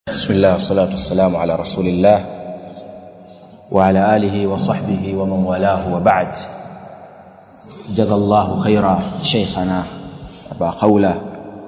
بسم الله والصلاة والسلام على رسول الله وعلى آله وصحبه ومن والاه وبعد. جزا الله خيرا شيخنا أبا خولة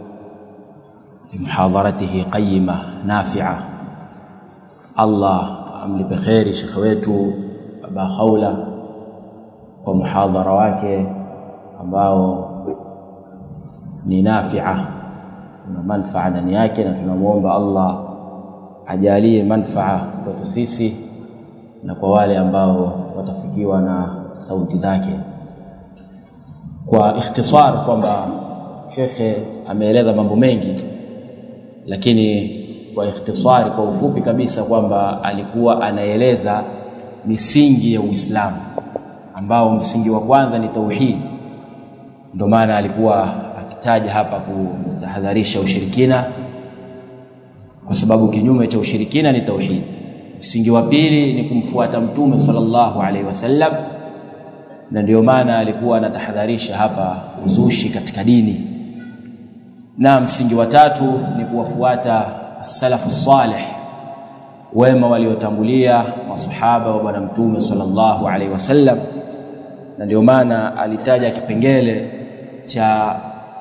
بمحاضرته قيمة نافعة. الله أملي بخير شيخ wetu أبا خولة ومحاضرة wake ambao ni nafi'a, tuna manufaa ndani yake, na tunamuomba Allah ajalie manufaa kwa sisi na kwa wale ambao watafikiwa na sauti zake. Kwa ikhtisar kwamba shekhe ameeleza mambo mengi, lakini kwa ikhtisari, kwa ufupi kabisa, kwamba alikuwa anaeleza misingi ya Uislamu, ambao msingi wa kwanza ni tauhid. Ndio maana alikuwa akitaja hapa kutahadharisha ushirikina, kwa sababu kinyume cha ushirikina ni tauhid. Msingi wa pili ni kumfuata Mtume sallallahu alaihi wasallam, na ndio maana alikuwa anatahadharisha hapa uzushi katika dini. Na msingi wa tatu ni kuwafuata as-salafu salih, wema waliotangulia, masahaba wa bwana Mtume sallallahu alaihi wasallam. Na ndio maana alitaja kipengele cha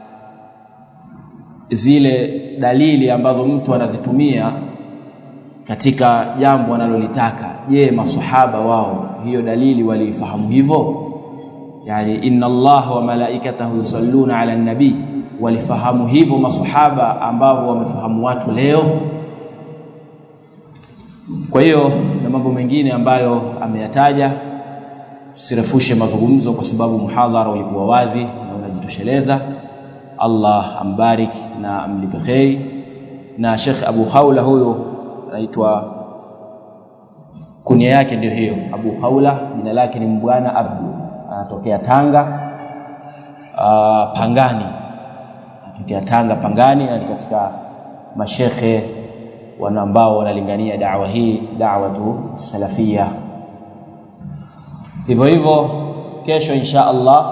zile dalili ambazo mtu anazitumia katika jambo analolitaka. Je, masahaba wao hiyo dalili walifahamu hivyo? Yani inna Allah wa malaikatahu yusalluna ala nabi, walifahamu hivyo masahaba ambao wamefahamu watu leo? Kwa hiyo na mambo mengine ambayo ameyataja, tusirefushe mazungumzo kwa sababu muhadhara ulikuwa wazi na unajitosheleza. Allah ambarik na amlipe khairi. Na Sheikh Abu Khawla huyo anaitwa, kunia yake ndio hiyo Abu Khawla, jina lake ni Mbwana Abdu, anatokea Tanga Pangani, anatokea Tanga Pangani, na katika mashekhe ambao wanalingania da'wa hii, da'watu salafia. Hivyo hivyo kesho insha Allah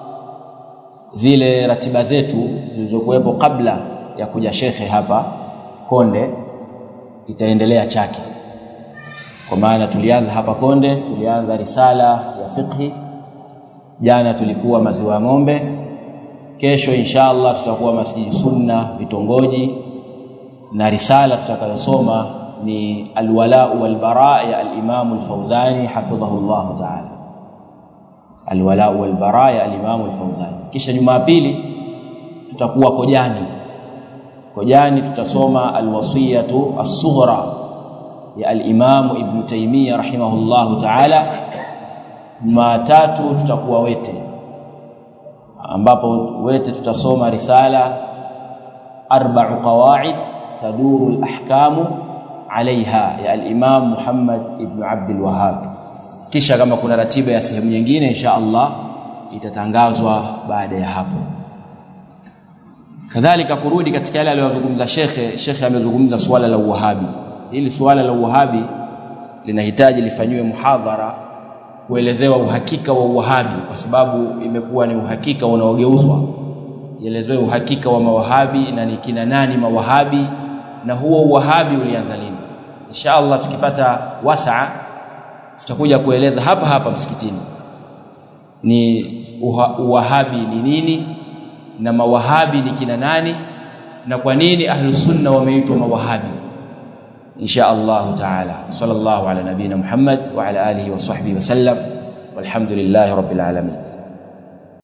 zile ratiba zetu zilizokuwepo kabla ya kuja shekhe hapa Konde itaendelea Chake. Kwa maana tulianza hapa Konde, tulianza risala ya fiqh. Jana tulikuwa maziwa ng'ombe. Kesho insha Allah tutakuwa Masjid Sunna Vitongoji, na risala tutakayosoma ni Al-Wala wal Bara ya al-Imam al-Fawzani hafidhahu Allah ta'ala. Al-Wala wal Bara ya al-Imam al-Fawzani. Kisha Jumapili tutakuwa Kojani tutasoma Al-Wasiyatu as-Sughra ya al-Imam Ibn Taymiyyah rahimahullah ta'ala. Jumatatu tutakuwa Wete, ambapo Wete tutasoma risala 4 qawaid taduru al-ahkamu alaiha ya al-Imam Muhammad ibn Abdul Wahhab. Kisha kama kuna ratiba ya sehemu nyingine insha Allah itatangazwa baada ya hapo. Kadhalika kurudi katika yale aliyozungumza shekhe amezungumza swala la Uwahabi. Hili swala la Uwahabi linahitaji lifanywe muhadhara kuelezewa uhakika wa Uwahabi, kwa sababu imekuwa ni uhakika unaogeuzwa. Ielezewe uhakika wa mawahabi na ni kina nani mawahabi, na huo Uwahabi ulianza lini. Insha Allah tukipata wasaa tutakuja kueleza hapa msikitini ni Uwahabi ni nini, na mawahabi ni kina nani, na kwa nini ahlus sunna wameitwa mawahabi. insha Allah ta'ala. Sallallahu ala nabina Muhammad wa ala alihi wa sahbihi wa sallam, walhamdulillahi rabbil alamin.